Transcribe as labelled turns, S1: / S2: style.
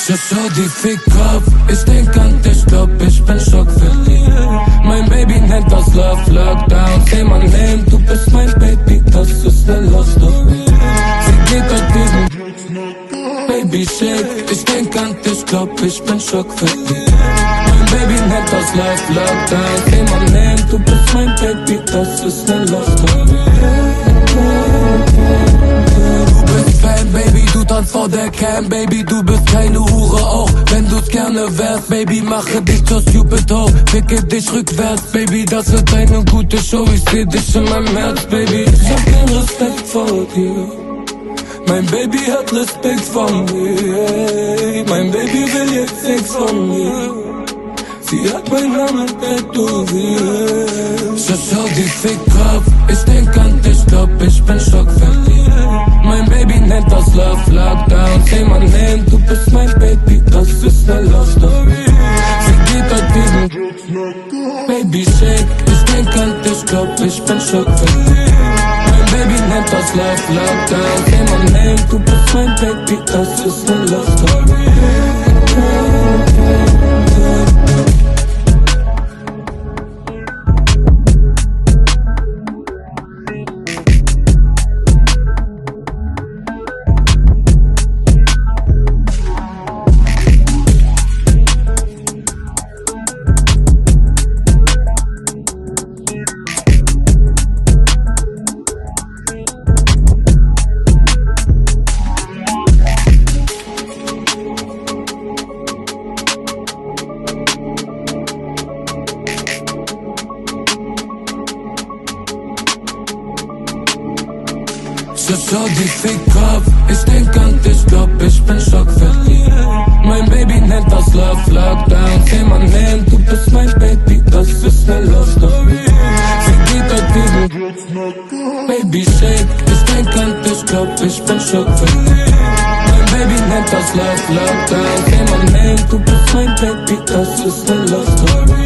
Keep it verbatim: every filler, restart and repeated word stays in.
S1: schau die Fick auf, ich denk an dich, glaub ich bin schockverliebt. Mein Baby nennt das Love Lockdown, seh mein Name, du bist mein Baby, das ist ne Love Story. Sie geht auf diesen Baby Shake, ich denk an dich, glaub ich bin schockverliebt. Mein Baby nennt das Love Lockdown, seh mein Name, du bist mein Baby, das ist ne Love Story. Baby, du tanzt vor der Cam, Baby, du bist keine Hure, auch wenn du's gerne wärst, Baby, mache dich zur Stupid Ho, ficke dich rückwärts, Baby, das wird eine gute Show, ich seh dich in meinem Herz, Baby, ich hab den Respekt vor dir, mein Baby hat Respekt von mir, mein Baby will jetzt Sex von mir, sie hat meinen Namen tätowiert. Schau die Fick auf, ich denk an dich, glaub ich bin schockverliebt. Mein Baby nennt das Love Lockdown, seh mein Name, du bist mein Baby, das ist ne Love Story. Sie geht auf diesen Baby Shake, ich denk an dich, glaub ich bin schockverliebt. Mein Baby nennt das Love Lockdown, seh mein Name, du bist mein Baby, das ist ne Love Story. Schau die Fick auf, ich denk an dich, glaub ich bin schockverliebt. Mein Baby nennt das Love Lockdown, seh mein Name, du bist mein Baby, das ist ne Love Story. Sie geht auf diesen Baby Shake, ich denk an dich, glaub ich bin schockverliebt. Mein Baby nennt das Love Lockdown, seh mein Name, du bist mein Baby, das ist ne Love Story.